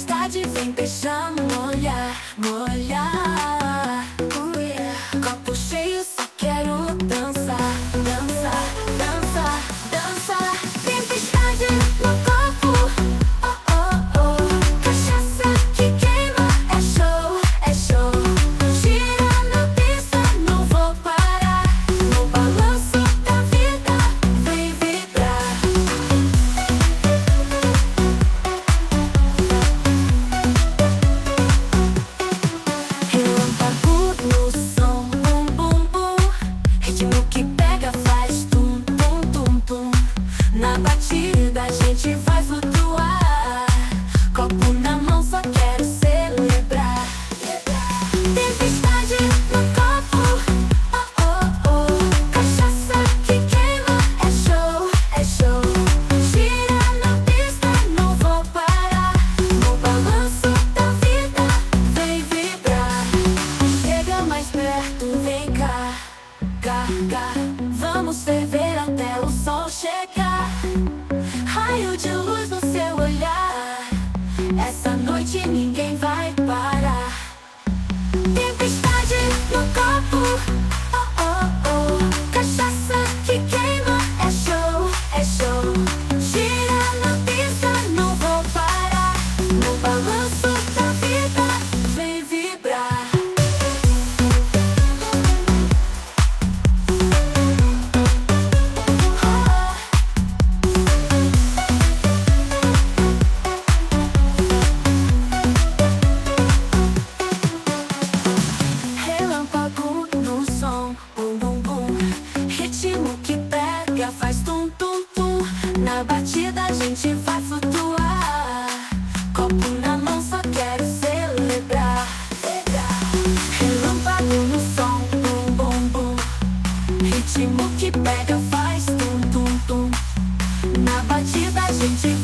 Tempestade vem, deixa molhar, molhar. Copo cheio, só quero dançar, dançar, dançar, dançar. Tempestade no copo, oh, oh, oh. Cachaça que queima, é show, é show. Gira na pista, não vou parar. No balanço da vida, vem vibrar. Relâmpago no som, bum, bum, bum. Ritmo que pega, faz tum, tum, tum, tum. Na batida a gente vai flutuar. Copo na mão, só quero celebrar. Tempestade no copo, oh, oh, oh. Cachaça que queima, é show, é show. Gira na pista, não vou parar. No balanço da vida, vem vibrar. Chega mais perto, vem cá, cá, cá. Vamos ferver até o sol chegar. Raio de luz no seu olhar. Essa noite ninguém vai parar. Tempestade no copo, oh, oh, oh. Cachaça que queima, é show, é show. Gira na pista, não vou parar. No balanço da vida, vem vibrar. Relâmpago no som, bum, bum, bum. Ritmo que pega, faz tum, tum, tum. Na batida a gente vai flutuar. Copo na mão, só quero celebrar. Relâmpago no som, bum, bum, bum. Ritmo que pega, faz tum, tum, tum. Na batida a gente